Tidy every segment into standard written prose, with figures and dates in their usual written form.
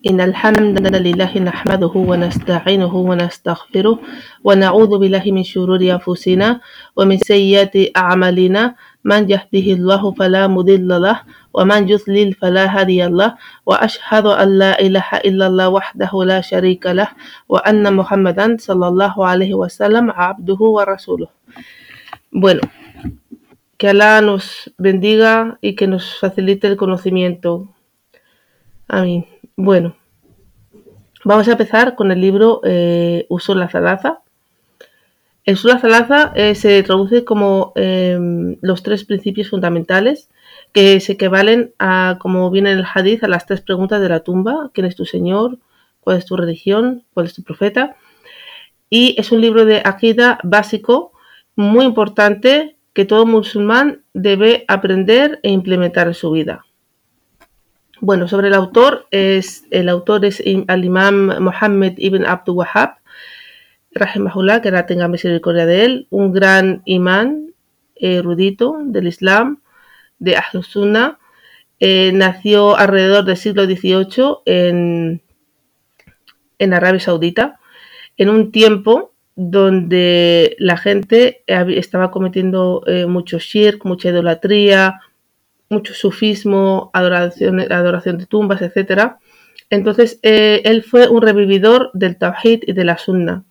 إن الحمد لله نحمده ونستعينه ونستغفره ونعوذ بالله من شرور أنفسنا ومن سيئات أعمالنا من يهده الله فلا مضل له ومن يضلل فلا هادي له وأشهد أن لا إله إلا الله وحده لا شريك له وأن محمدا صلى الله عليه وسلم عبده ورسوله. Bueno, que Allah nos bendiga y que nos facilite el conocimiento. Amén. Bueno, vamos a empezar con el libro Usul al-Thalatha. El Usul al-Thalatha se traduce como los tres principios fundamentales que se equivalen a, como viene en el hadith, a las tres preguntas de la tumba: ¿quién es tu Señor? ¿Cuál es tu religión? ¿Cuál es tu profeta? Y es un libro de aqida básico, muy importante, que todo musulmán debe aprender e implementar en su vida. Bueno, sobre el autor es al Imam Muhammad ibn Abdul Wahhab, rahimahullah, que Allah tenga misericordia de él, un gran imán erudito del Islam, de Ahlus Sunnah. Nació alrededor del siglo XVIII en Arabia Saudita, en un tiempo donde la gente estaba cometiendo mucho shirk, mucha idolatría, mucho sufismo, adoración de tumbas, etc. Entonces, él fue un revividor del Tawhid y de la Sunna.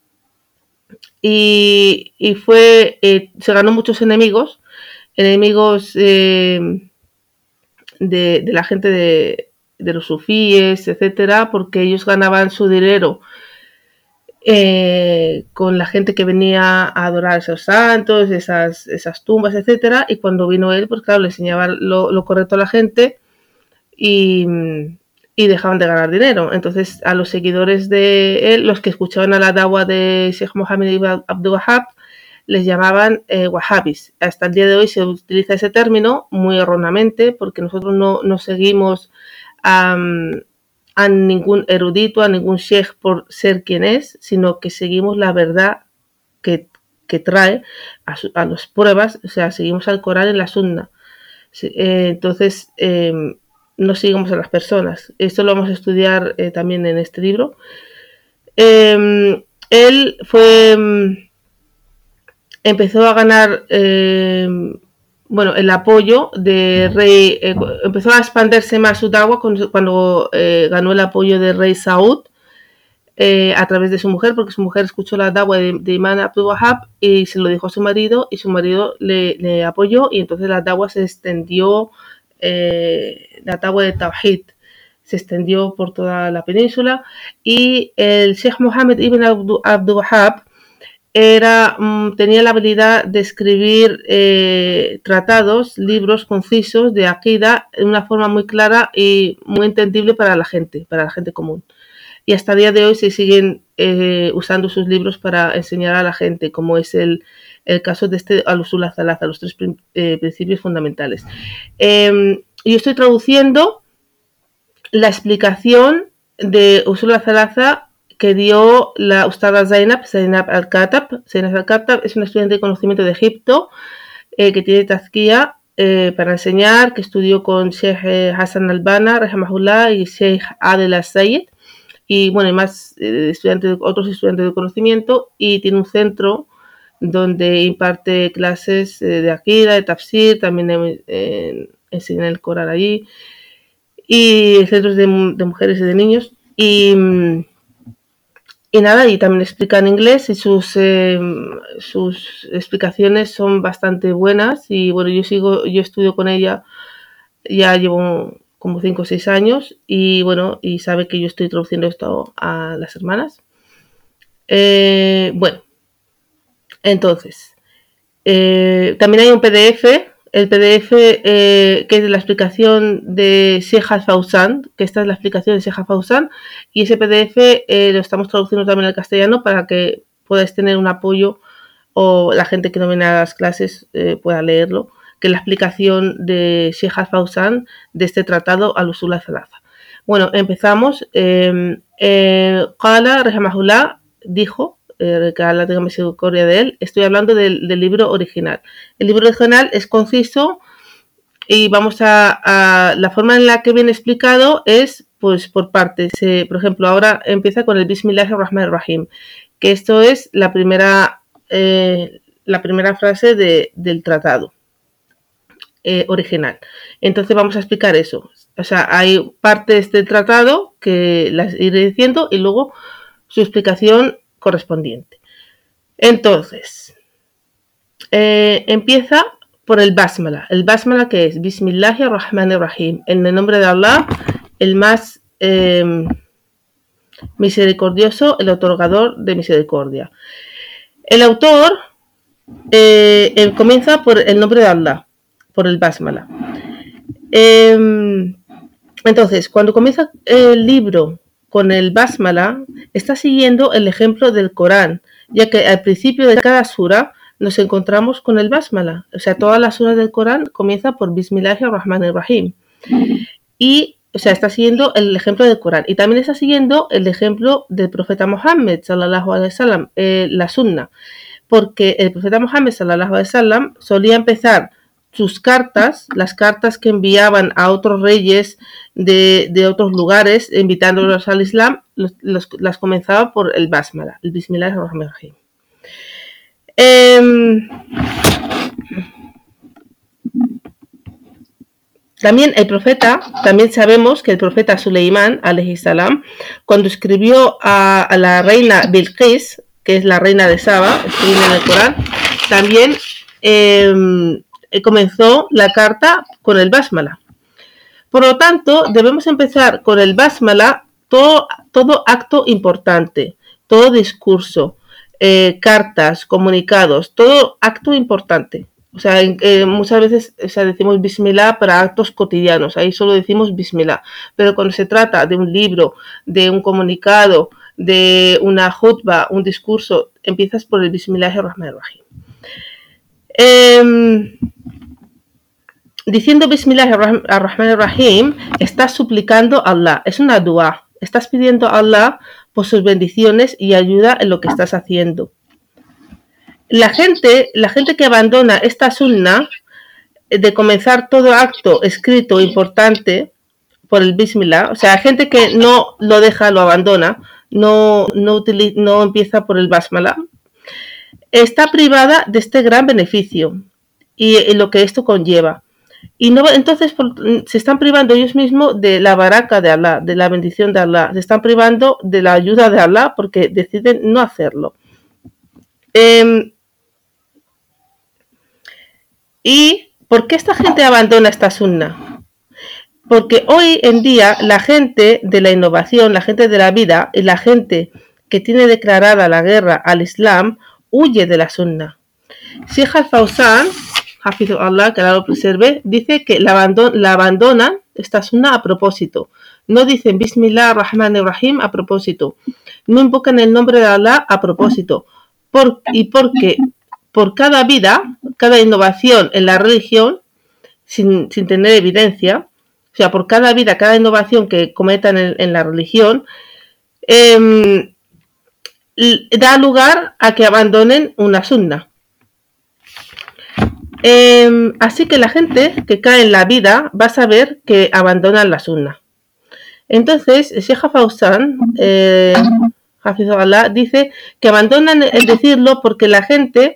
Y se ganó muchos enemigos de la gente de los sufíes, etc., porque ellos ganaban su dinero con la gente que venía a adorar a esos santos, esas tumbas, etcétera. Y cuando vino él, pues claro, le enseñaba lo correcto a la gente y dejaban de ganar dinero. Entonces, a los seguidores de él, los que escuchaban a la dawa de Sheikh Mohammed ibn Abdul Wahhab, les llamaban wahhabis. Hasta el día de hoy se utiliza ese término muy erróneamente, porque nosotros no seguimos a ningún erudito, a ningún sheikh por ser quien es, sino que seguimos la verdad que trae a las pruebas, o sea, seguimos al Corán y la Sunna. Entonces, no seguimos a las personas. Esto lo vamos a estudiar también en este libro. Él empezó a ganar el apoyo del rey, empezó a expandirse más su dawa cuando ganó el apoyo del rey Saud a través de su mujer, porque su mujer escuchó la dawa de Imam Abdul Wahhab y se lo dijo a su marido, y su marido le apoyó, y entonces la dawa se extendió, la dawa de Tawhid se extendió por toda la península. Y el Sheikh Mohammed ibn Abdul Wahhab tenía la habilidad de escribir tratados, libros concisos de aqida de una forma muy clara y muy entendible para la gente común. Y hasta el día de hoy se siguen usando sus libros para enseñar a la gente, como es el caso de al-Usul al-Thalatha, los tres principios fundamentales. Yo estoy traduciendo la explicación de Usul al-Thalatha que dio la Ustada Zainab al-Khattab. Zainab al-Khattab es una estudiante de conocimiento de Egipto que tiene tazkiya para enseñar, que estudió con Sheikh Hassan al-Banna, rahimahullah, y Sheikh Adel al-Sayyid, y bueno, y más otros estudiantes de conocimiento, y tiene un centro donde imparte clases de aqida, de tafsir, también enseña el Corán allí, y centros de mujeres y de niños, y nada, y también explica en inglés, y sus explicaciones son bastante buenas. Y bueno, yo estudio con ella, ya llevo como 5 o 6 años, y bueno, y sabe que yo estoy traduciendo esto a las hermanas. Bueno, entonces, también hay un PDF. El PDF que es de la explicación de Sheikh Al-Fawzan, que esta es la explicación de Sheikh Al-Fawzan, y ese PDF lo estamos traduciendo también al castellano para que podáis tener un apoyo, o la gente que no viene a las clases pueda leerlo, que es la explicación de Sheikh Al-Fawzan de este tratado al-Usul al-Thalatha. Bueno, empezamos. Qala rahimahullah dijo, que Allah tenga misericordia de él, estoy hablando del libro original. El libro original es conciso, y vamos a la forma en la que viene explicado es pues por partes. Por ejemplo, ahora empieza con el Bismillahirrahmanirrahim, que esto es la primera frase del tratado original. Entonces vamos a explicar eso. O sea, hay partes del tratado que las iré diciendo y luego su explicación correspondiente. Entonces, empieza por el Basmala. El Basmala, que es Bismillahirrahmanirrahim, en el nombre de Allah, el más misericordioso, el otorgador de misericordia. El autor comienza por el nombre de Allah, por el Basmala. Entonces, cuando comienza el libro con el Basmala, está siguiendo el ejemplo del Corán, ya que al principio de cada sura nos encontramos con el Basmala. O sea, todas las suras del Corán comienzan por Bismillahirrahmanirrahim. Y, o sea, está siguiendo el ejemplo del Corán. Y también está siguiendo el ejemplo del profeta Muhammad, sallallahu alaihi wasallam, la sunna. Porque el profeta Muhammad, sallallahu alaihi wasallam, solía empezar sus cartas, las cartas que enviaban a otros reyes de otros lugares, invitándolos al Islam, las comenzaba por el Basmala, el Bismillahirrahmanirrahim. También también sabemos que el profeta Suleimán, alayhi salam, cuando escribió a la reina Bilqis, que es la reina de Saba, escribe en el Corán, también comenzó la carta con el Basmala. Por lo tanto, debemos empezar con el Basmala todo acto importante, todo discurso, cartas, comunicados, todo acto importante. O sea, muchas veces decimos Bismillah para actos cotidianos, ahí solo decimos Bismillah. Pero cuando se trata de un libro, de un comunicado, de una jutba, un discurso, empiezas por el Bismillahirrahmanirrahim. Diciendo Bismillahirrahmanirrahim, estás suplicando a Allah, es una dua, estás pidiendo a Allah por sus bendiciones y ayuda en lo que estás haciendo. La gente que abandona esta sunna de comenzar todo acto escrito importante por el Bismillah, o sea, gente que no lo deja, lo abandona, no empieza por el Basmala, está privada de este gran beneficio y lo que esto conlleva. Y no, entonces se están privando ellos mismos de la baraka de Allah, de la bendición de Allah. Se están privando de la ayuda de Allah porque deciden no hacerlo. ¿Y por qué esta gente abandona esta sunna? Porque hoy en día la gente de la innovación, la gente de la vida y la gente que tiene declarada la guerra al Islam huye de la sunna. Sheikh Al-Fawzan, Hafizullah, que Allah lo preserve, dice que la abandonan esta sunna a propósito. No dicen Bismillah Rahman Rahim a propósito. No invocan el nombre de Allah a propósito. Porque por cada vida, cada innovación en la religión, sin tener evidencia, o sea, por cada vida, cada innovación que cometan en la religión, da lugar a que abandonen una sunna. Así que la gente que cae en la vida va a saber que abandonan la sunna. Entonces, Sheikh Fawzan, Hafizullah, dice que abandonan el decirlo porque la gente,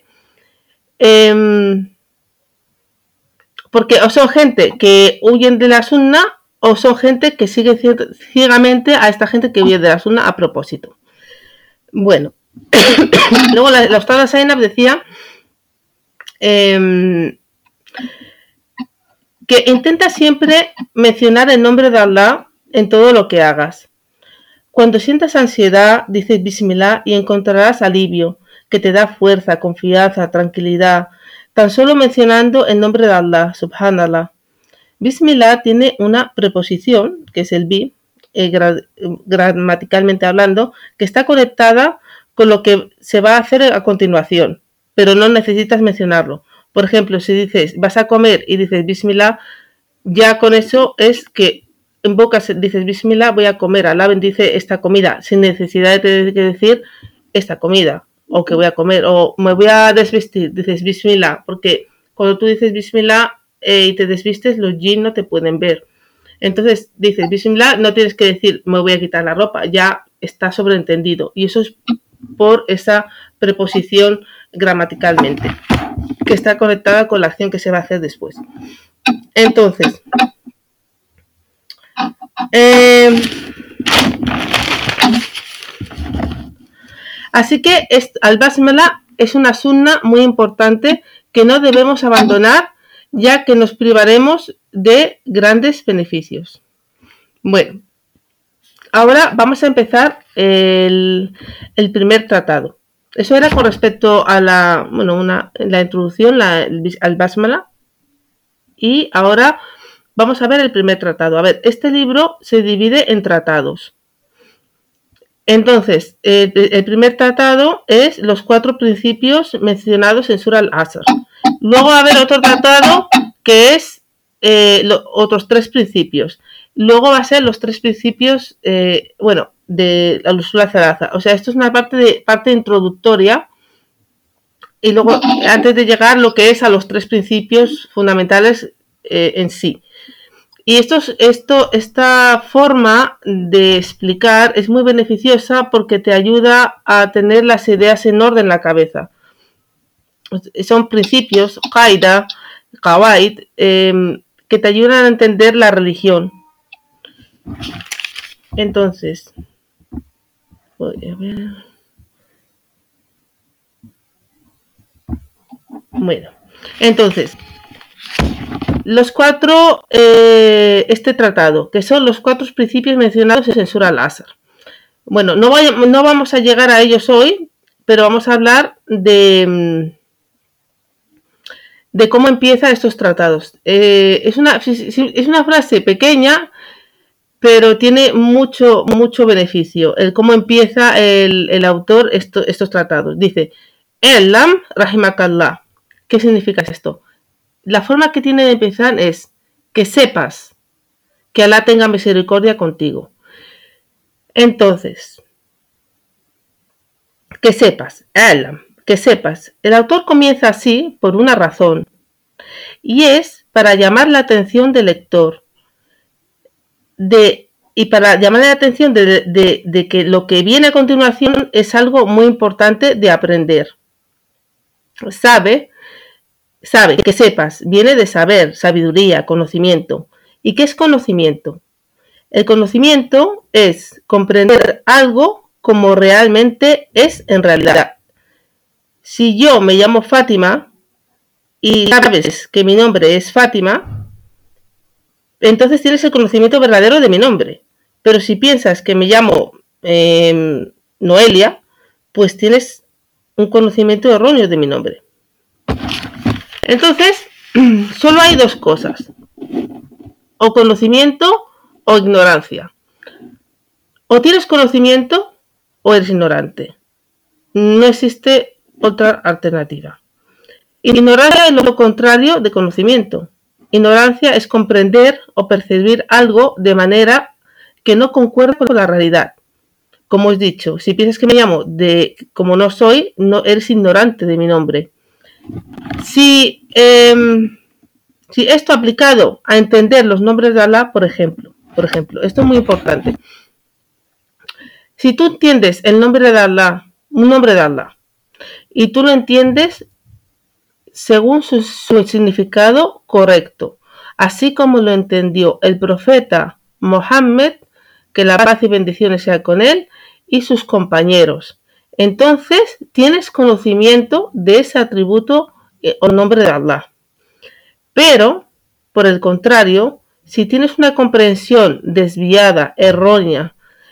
porque o son gente que huyen de la sunna o son gente que sigue ciegamente a esta gente que huye de la sunna a propósito. Bueno, luego la Ustad Zainab decía que intenta siempre mencionar el nombre de Allah en todo lo que hagas. Cuando sientas ansiedad, dices Bismillah y encontrarás alivio, que te da fuerza, confianza, tranquilidad, tan solo mencionando el nombre de Allah, subhanallah. Bismillah tiene una preposición, que es el bi, gramaticalmente hablando, que está conectada con lo que se va a hacer a continuación, pero no necesitas mencionarlo. Por ejemplo, si dices, vas a comer y dices Bismillah, ya con eso es que invocas, dices Bismillah, voy a comer, Allah bendice esta comida, sin necesidad de decir esta comida, o que voy a comer, o me voy a desvestir, dices Bismillah, porque cuando tú dices Bismillah y te desvistes, los jinn no te pueden ver. Entonces dices Bismillah, no tienes que decir me voy a quitar la ropa, ya está sobreentendido. Y eso es por esa preposición gramaticalmente, que está conectada con la acción que se va a hacer después. Entonces, así que al-Basmala es una sunna muy importante que no debemos abandonar, ya que nos privaremos de grandes beneficios. Bueno, ahora vamos a empezar el primer tratado. Eso era con respecto a la introducción al Basmala. Y ahora vamos a ver el primer tratado. A ver, este libro se divide en tratados. Entonces, el primer tratado es los 4 principios mencionados en Surah Al-Asr. Luego va a haber otro tratado que es otros 3 principios. Luego va a ser los 3 principios, de la Surah Al-Zalaza. O sea, esto es una parte introductoria. Y luego, antes de llegar lo que es a los 3 principios fundamentales en sí. Y esta forma de explicar es muy beneficiosa porque te ayuda a tener las ideas en orden en la cabeza. Son principios, qaida, qawaid, que te ayudan a entender la religión. Entonces, voy a ver. Bueno, entonces, los 4, este tratado, que son los 4 principios mencionados en Surah Al-Asr. Bueno, no vamos a llegar a ellos hoy, pero vamos a hablar de cómo empiezan estos tratados. Es una frase pequeña, pero tiene mucho beneficio. El cómo empieza el autor estos tratados. Dice, Elam rahimakallah. ¿Qué significa esto? La forma que tiene de empezar es que sepas que Alá tenga misericordia contigo. Entonces, que sepas, Elam, que sepas. El autor comienza así por una razón, y es para llamar la atención del lector y para llamar la atención de que lo que viene a continuación es algo muy importante de aprender. Sabe, que sepas, viene de saber, sabiduría, conocimiento. ¿Y qué es conocimiento? El conocimiento es comprender algo como realmente es en realidad. Si yo me llamo Fátima y sabes que mi nombre es Fátima, entonces tienes el conocimiento verdadero de mi nombre. Pero si piensas que me llamo Noelia, pues tienes un conocimiento erróneo de mi nombre. Entonces, solo hay 2 cosas: o conocimiento o ignorancia. O tienes conocimiento o eres ignorante. No existe otra alternativa. Ignorancia es lo contrario de conocimiento. Ignorancia es comprender o percibir algo de manera que no concuerda con la realidad. Como os he dicho, si piensas que me llamo como no soy, no eres ignorante de mi nombre. Si esto aplicado a entender los nombres de Alá, por ejemplo, esto es muy importante. Si tú entiendes el nombre de Alá, un nombre de Alá, y tú lo entiendes según su significado correcto, así como lo entendió el profeta Mohammed, que la paz y bendiciones sea con él, y sus compañeros, entonces tienes conocimiento de ese atributo o nombre de Alá. Pero, por el contrario, si tienes una comprensión desviada, errónea,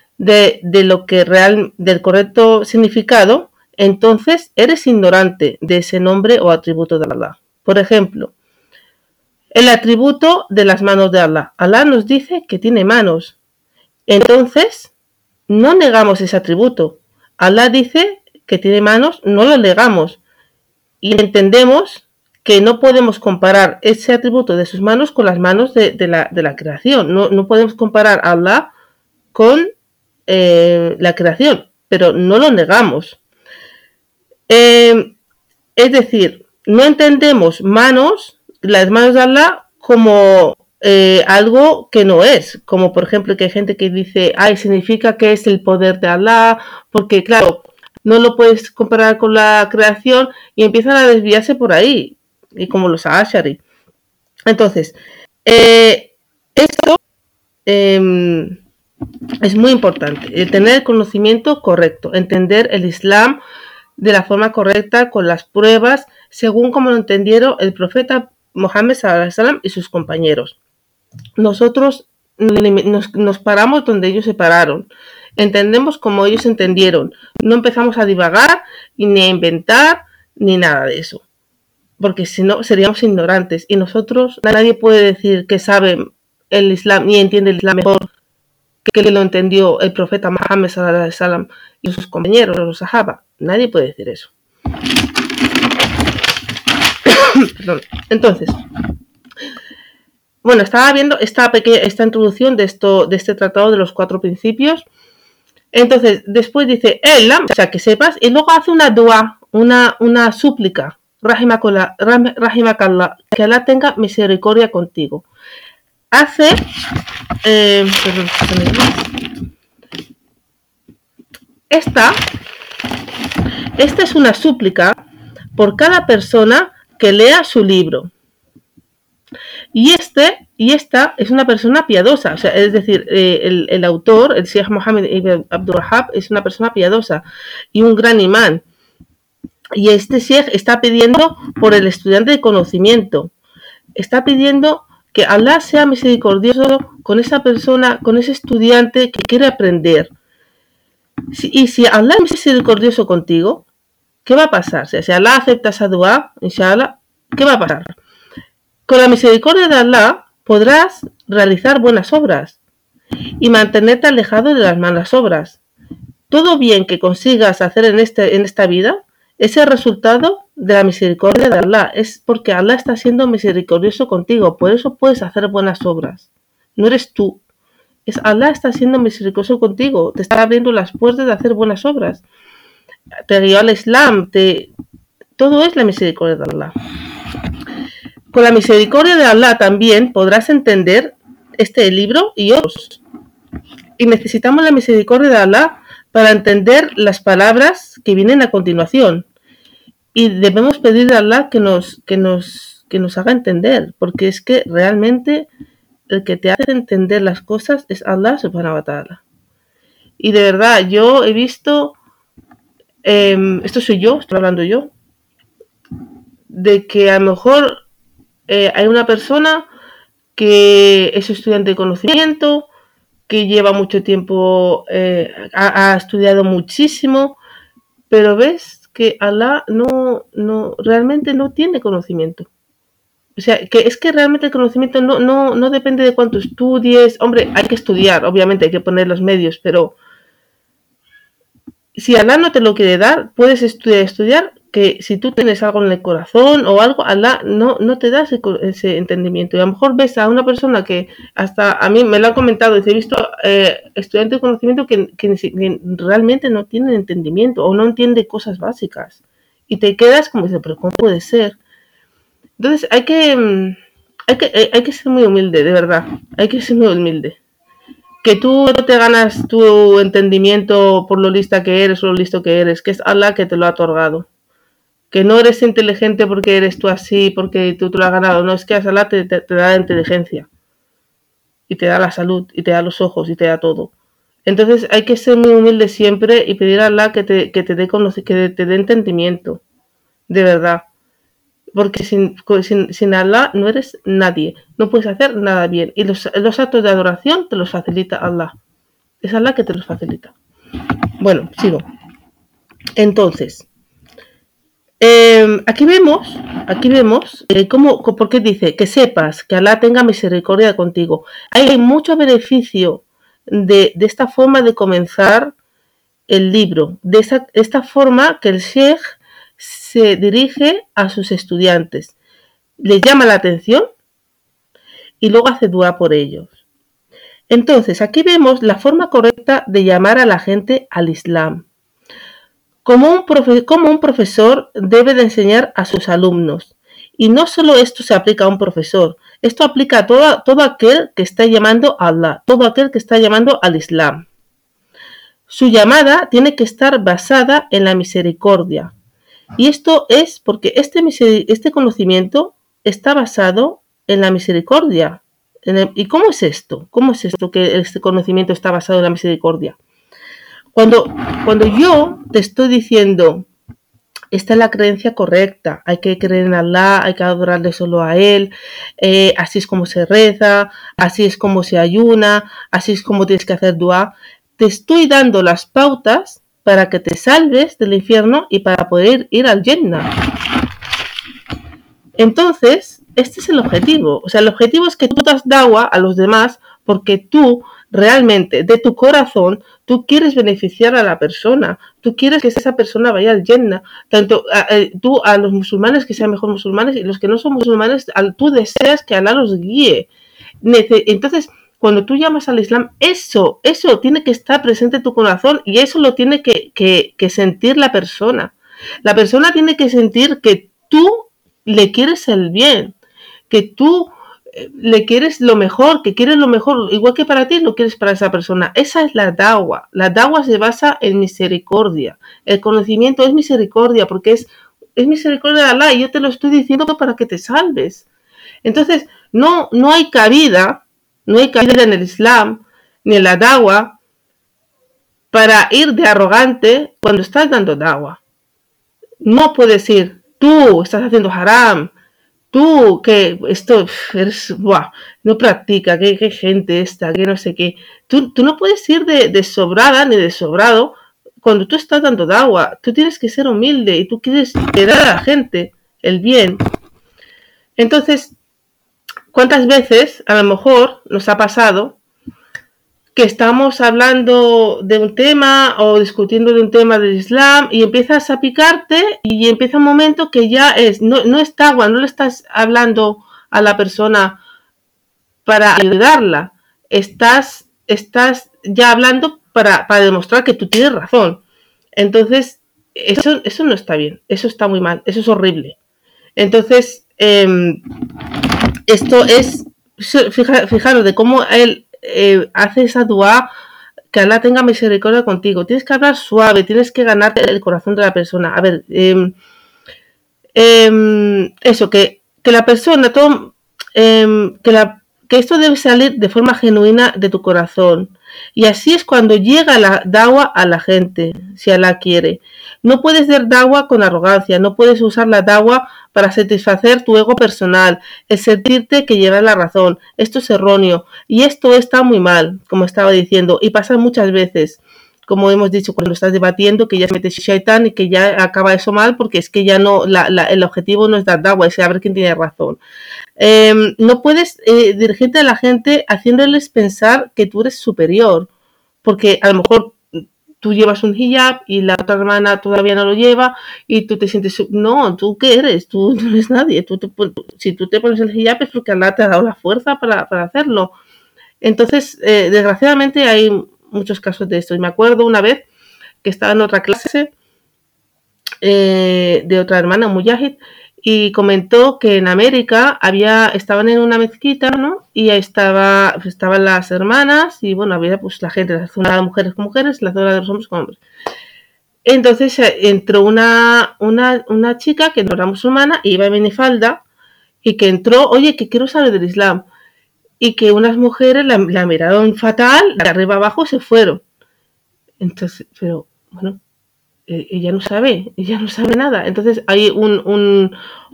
del correcto significado, entonces eres ignorante de ese nombre o atributo de Alá. Por ejemplo, el atributo de las manos de Alá. Alá nos dice que tiene manos. Entonces, no negamos ese atributo. Alá dice que tiene manos, no lo negamos. Y entendemos que no podemos comparar ese atributo de sus manos con las manos de la creación. No podemos comparar a Alá con la creación, pero no lo negamos. Es decir, no entendemos las manos de Allah como algo que no es, como por ejemplo que hay gente que dice, ay, significa que es el poder de Allah, porque claro, no lo puedes comparar con la creación y empiezan a desviarse por ahí, y como los Ashari. Entonces, esto es muy importante, tener el conocimiento correcto, entender el Islam de la forma correcta, con las pruebas, según como lo entendieron el profeta Mohammed sallam y sus compañeros. Nosotros nos paramos donde ellos se pararon, entendemos como ellos entendieron, no empezamos a divagar ni a inventar ni nada de eso, porque si no seríamos ignorantes y nosotros, nadie puede decir que sabe el Islam ni entiende el Islam mejor que lo entendió el profeta Mohammed sallallahu alaihi wasallam y sus compañeros, los sahaba. Nadie puede decir eso. Entonces, bueno, estaba viendo esta introducción de este tratado de los 4 principios. Entonces, después dice, o sea, que sepas, y luego hace una dua, una súplica, rahimakallah, que Allah tenga misericordia contigo. Hace, esta es una súplica por cada persona que lea su libro. Y esta es una persona piadosa, o sea, es decir, el autor, el Sheikh Mohammed ibn Abdul Wahhab, es una persona piadosa y un gran imán. Y este Sheikh está pidiendo por el estudiante de conocimiento, está pidiendo que Allah sea misericordioso con esa persona, con ese estudiante que quiere aprender. Y si Allah es misericordioso contigo, ¿qué va a pasar? O sea, si Allah acepta esa dua, inshallah, ¿qué va a pasar? Con la misericordia de Allah podrás realizar buenas obras y mantenerte alejado de las malas obras. Todo bien que consigas hacer en esta vida es el resultado de la misericordia de Allah. Es porque Allah está siendo misericordioso contigo. Por eso puedes hacer buenas obras. No eres tú. Es Allah está siendo misericordioso contigo. Te está abriendo las puertas de hacer buenas obras. Te guió al Islam. Todo es la misericordia de Allah. Con la misericordia de Allah también podrás entender este libro y otros. Y necesitamos la misericordia de Allah para entender las palabras que vienen a continuación. Y debemos pedir a Allah que nos haga entender, porque es que realmente el que te hace entender las cosas es Allah subhanahu wa ta'ala. Y de verdad, yo he visto, esto soy yo, estoy hablando yo, de que a lo mejor hay una persona que es estudiante de conocimiento, que lleva mucho tiempo, ha estudiado muchísimo, pero ves que Allah realmente no tiene conocimiento. O sea, que es que realmente el conocimiento no depende de cuánto estudies. Hombre, hay que estudiar, obviamente hay que poner los medios, pero si Allah no te lo quiere dar, puedes estudiar, que si tú tienes algo en el corazón o algo, Allah no te da ese entendimiento. Y a lo mejor ves a una persona que hasta a mí me lo han comentado, he visto estudiantes de conocimiento que realmente no tienen entendimiento o no entiende cosas básicas. Y te quedas como dices, pero ¿cómo puede ser? Entonces hay que ser muy humilde, de verdad. Hay que ser muy humilde. Que tú no te ganas tu entendimiento por lo lista que eres o lo listo que eres, que es Allah que te lo ha otorgado. Que no eres inteligente porque eres tú así, porque tú lo has ganado. No, es que Allah te da la inteligencia. Y te da la salud, y te da los ojos, y te da todo. Entonces hay que ser muy humilde siempre y pedir a Allah que te dé entendimiento. De verdad. Porque sin Allah no eres nadie. No puedes hacer nada bien. Y los actos de adoración te los facilita Allah. Es Allah que te los facilita. Bueno, sigo. Entonces, aquí vemos por qué dice que sepas que Allah tenga misericordia contigo. Hay mucho beneficio de esta forma de comenzar el libro, de esta forma que el Sheikh se dirige a sus estudiantes, les llama la atención y luego hace dua por ellos. Entonces, aquí vemos la forma correcta de llamar a la gente al Islam. Como un profesor debe de enseñar a sus alumnos Y no solo esto se aplica a un profesor, esto aplica a todo aquel que está llamando a Allah, todo aquel que está llamando al Islam. Su llamada tiene que estar basada en la misericordia. Y esto es porque este conocimiento está basado en la misericordia. ¿Y cómo es esto? ¿Cómo es esto que este conocimiento está basado en la misericordia? Cuando yo te estoy diciendo, esta es la creencia correcta, hay que creer en Allah, hay que adorarle solo a Él, así es como se reza, así es como se ayuna, así es como tienes que hacer dua, te estoy dando las pautas para que te salves del infierno y para poder ir al Jannah. Entonces, este es el objetivo. O sea, el objetivo es que tú das dawa a los demás porque tú realmente, de tu corazón, tú quieres beneficiar a la persona. Tú quieres que esa persona vaya al Jannah. Tanto tú a los musulmanes que sean mejor musulmanes y los que no son musulmanes, tú deseas que Allah los guíe. Entonces, cuando tú llamas al Islam, eso tiene que estar presente en tu corazón y eso lo tiene que sentir la persona. La persona tiene que sentir que tú le quieres el bien, que tú le quieres lo mejor, que quieres lo mejor, igual que para ti lo quieres para esa persona. Esa es la dawa. La dawa se basa en misericordia. El conocimiento es misericordia porque es misericordia de Allah y yo te lo estoy diciendo para que te salves. Entonces, no hay cabida en el Islam ni en la dawa para ir de arrogante cuando estás dando dawa. No puedes ir, tú estás haciendo haram, tú que esto eres, buah, no practica, que gente esta, que no sé qué. Tú no puedes ir de sobrada ni de sobrado cuando tú estás dando dawa. Tú tienes que ser humilde y tú quieres dar a la gente el bien. Entonces, ¿cuántas veces a lo mejor nos ha pasado que estamos hablando de un tema o discutiendo de un tema del Islam y empiezas a picarte y empieza un momento que ya no es dawa, no le estás hablando a la persona para ayudarla, estás ya hablando para demostrar que tú tienes razón. Entonces, eso no está bien, eso está muy mal, eso es horrible. Entonces, esto es, fijaros de cómo él hace esa dua, que Allah tenga misericordia contigo. Tienes que hablar suave, tienes que ganarte el corazón de la persona. A ver, eso, que la persona, que esto debe salir de forma genuina de tu corazón. Y así es cuando llega la dawa a la gente, si Allah quiere. No puedes dar dawa con arrogancia, no puedes usar la dawa para satisfacer tu ego personal, el sentirte que llevas la razón. Esto es erróneo y esto está muy mal, como estaba diciendo, y pasa muchas veces. Como hemos dicho, cuando estás debatiendo, que ya se mete Shaitan y que ya acaba eso mal, porque es que ya no, el objetivo no es dar dawa, es saber quién tiene razón. No puedes dirigirte a la gente haciéndoles pensar que tú eres superior, porque a lo mejor tú llevas un hijab y la otra hermana todavía no lo lleva y tú te sientes... No, ¿tú qué eres? Tú no eres nadie. Si tú te pones el hijab es porque Allah te ha dado la fuerza para hacerlo. Entonces, desgraciadamente hay muchos casos de esto. Y me acuerdo una vez que estaba en otra clase de otra hermana, Mujahid, y comentó que en América estaban en una mezquita, ¿no? Y ahí estaban las hermanas y bueno, había pues la gente, la zona de mujeres con mujeres, la zona de los hombres con hombres. Entonces entró una chica que no era musulmana, iba en minifalda y que entró, oye, que quiero saber del Islam. Y que unas mujeres la miraron fatal, de arriba abajo se fueron. Entonces, pero bueno, ella no sabe nada. Entonces hay voy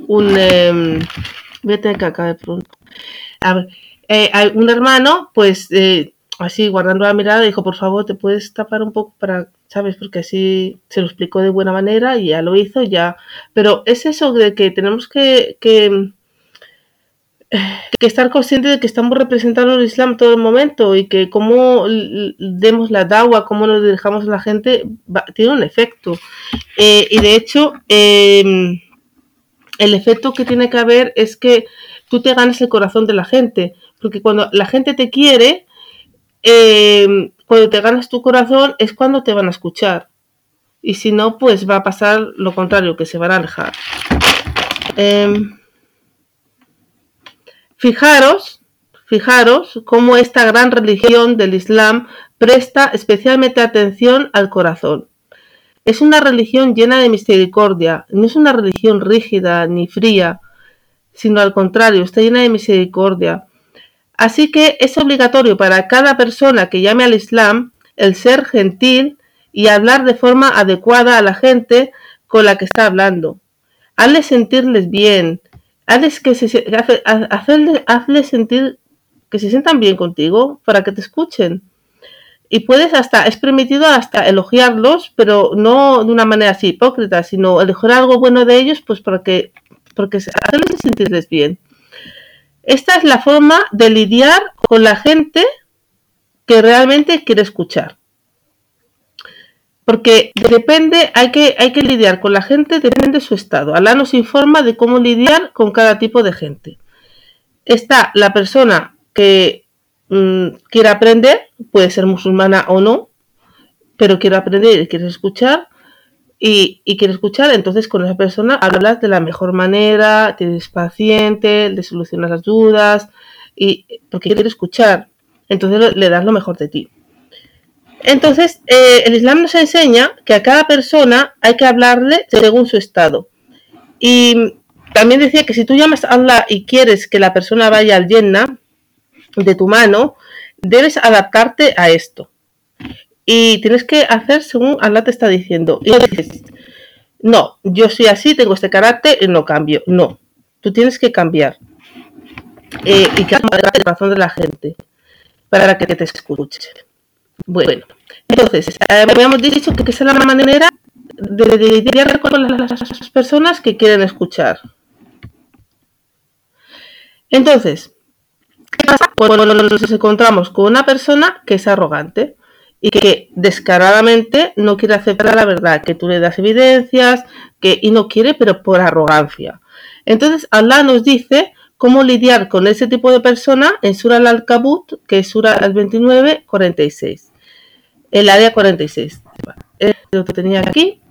a tener que acabar pronto. A ver, hay un hermano, pues así guardando la mirada, dijo, por favor, te puedes tapar un poco para, ¿sabes? Porque así se lo explicó de buena manera y ya lo hizo, ya. Pero es eso de que tenemos que estar consciente de que estamos representando el Islam todo el momento y que cómo demos la dawa, cómo nos dirigamos a la gente, tiene un efecto. Y de hecho, el efecto que tiene que haber es que tú te ganes el corazón de la gente, porque cuando la gente te quiere, cuando te ganas tu corazón es cuando te van a escuchar. Y si no, pues va a pasar lo contrario, que se van a alejar. Fijaros cómo esta gran religión del Islam presta especialmente atención al corazón. Es una religión llena de misericordia, no es una religión rígida ni fría, sino al contrario, está llena de misericordia. Así que es obligatorio para cada persona que llame al Islam el ser gentil y hablar de forma adecuada a la gente con la que está hablando. Hazles sentirles bien, hazles sentir que se sientan bien contigo para que te escuchen. Y puedes es permitido hasta elogiarlos, pero no de una manera así hipócrita, sino elogiar algo bueno de ellos, pues porque hacerles sentirles bien. Esta es la forma de lidiar con la gente que realmente quiere escuchar. Porque hay que lidiar con la gente, depende de su estado. Alá nos informa de cómo lidiar con cada tipo de gente. Está la persona que quiere aprender, puede ser musulmana o no, pero quiere aprender y quiere escuchar. Y quiere escuchar, entonces con esa persona hablas de la mejor manera, tienes paciente, le solucionas las dudas, porque quiere escuchar, entonces le das lo mejor de ti. Entonces, el Islam nos enseña que a cada persona hay que hablarle según su estado. Y también decía que si tú llamas a Allah y quieres que la persona vaya al Jannah de tu mano, debes adaptarte a esto. Y tienes que hacer según Allah te está diciendo. Y dices, no, yo soy así, tengo este carácter y no cambio. No, tú tienes que cambiar. Y cambiar el corazón de la gente para que te escuche. Bueno, entonces, habíamos dicho que esa es la manera de lidiar con las personas que quieren escuchar. Entonces, ¿qué pasa cuando nos encontramos con una persona que es arrogante y que descaradamente no quiere aceptar la verdad, que tú le das evidencias y no quiere, pero por arrogancia? Entonces, Allah nos dice cómo lidiar con ese tipo de persona en Sura Al-Ankabut, que es Sura al 29, 46. El área 46. Lo que tenía aquí.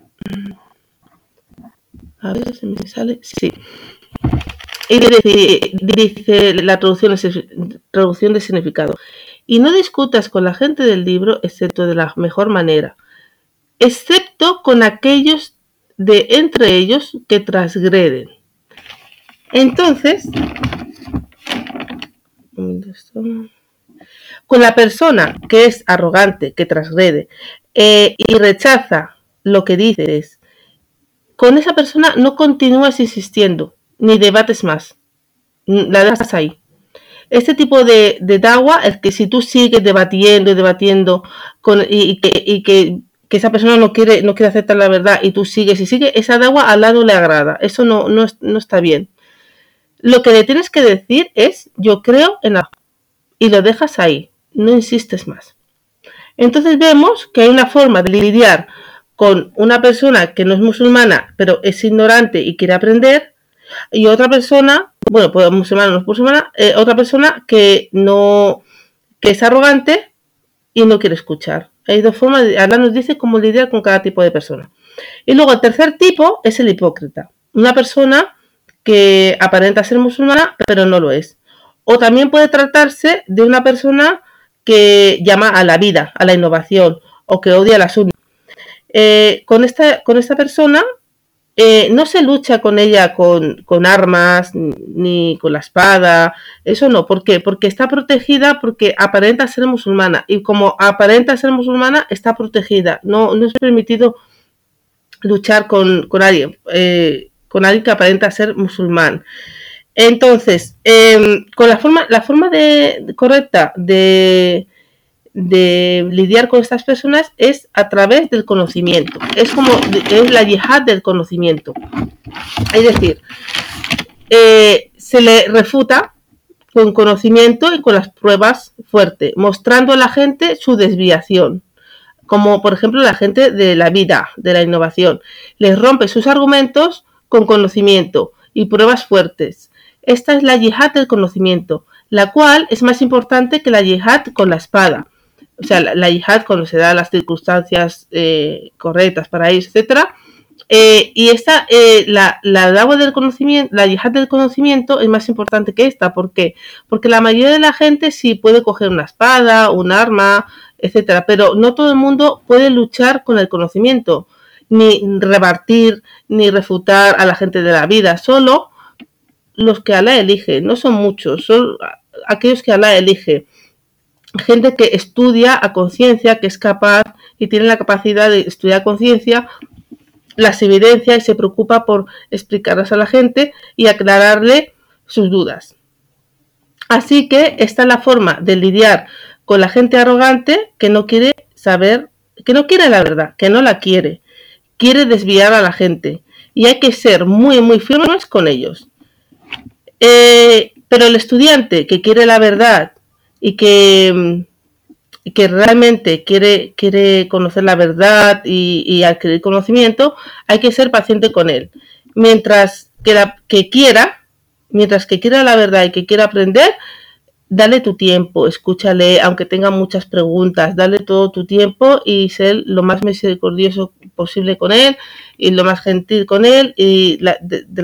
A ver si me sale. Sí. Y dice la traducción de significado. Y no discutas con la gente del libro, excepto de la mejor manera, excepto con aquellos de entre ellos que transgreden. Entonces, con la persona que es arrogante, que transgrede y rechaza lo que dices, con esa persona no continúas insistiendo, ni debates más, la dejas ahí. Este tipo de dawa es que si tú sigues debatiendo y que esa persona no quiere aceptar la verdad y tú sigues, esa dawa al lado le agrada. Eso no está bien. Lo que le tienes que decir es, yo creo en Allah, y lo dejas ahí, no insistes más. Entonces vemos que hay una forma de lidiar con una persona que no es musulmana, pero es ignorante y quiere aprender, y otra persona, bueno, pues musulmana no es musulmana, otra persona que es arrogante y no quiere escuchar. Hay dos formas, Allah nos dice cómo lidiar con cada tipo de persona. Y luego el tercer tipo es el hipócrita, una persona que aparenta ser musulmana, pero no lo es. O también puede tratarse de una persona que llama a la vida, a la innovación, o que odia la sunna. Con esta persona no se lucha con ella con armas ni con la espada, eso no. ¿Por qué? Porque está protegida, porque aparenta ser musulmana, y como aparenta ser musulmana está protegida, no es permitido luchar con alguien que aparenta ser musulmán. Entonces, con la forma correcta de lidiar con estas personas es a través del conocimiento. Es la yihad del conocimiento. Es decir, se le refuta con conocimiento y con las pruebas fuertes, mostrando a la gente su desviación. Como por ejemplo la gente de la vida, de la innovación. Les rompe sus argumentos con conocimiento y pruebas fuertes. Esta es la yihad del conocimiento, la cual es más importante que la yihad con la espada. O sea, la yihad cuando se dan las circunstancias correctas para ellos, etcétera, Y la dagua del conocimiento, la yihad del conocimiento es más importante que esta. ¿Por qué? Porque la mayoría de la gente sí puede coger una espada, un arma, etcétera, pero no todo el mundo puede luchar con el conocimiento, ni rebatir, ni refutar a la gente de la vida. Solo los que Alá elige, no son muchos, son aquellos que Alá elige. Gente que estudia a conciencia, que es capaz y tiene la capacidad de estudiar a conciencia las evidencias y se preocupa por explicarlas a la gente y aclararle sus dudas. Así que esta es la forma de lidiar con la gente arrogante que no quiere saber, que no quiere la verdad, que no la quiere desviar a la gente y hay que ser muy, muy firmes con ellos. Pero el estudiante que quiere la verdad y que realmente quiere conocer la verdad y adquirir conocimiento, hay que ser paciente con él. Mientras que quiera la verdad y que quiera aprender, dale tu tiempo, escúchale, aunque tenga muchas preguntas, dale todo tu tiempo y ser lo más misericordioso posible con él y lo más gentil con él y de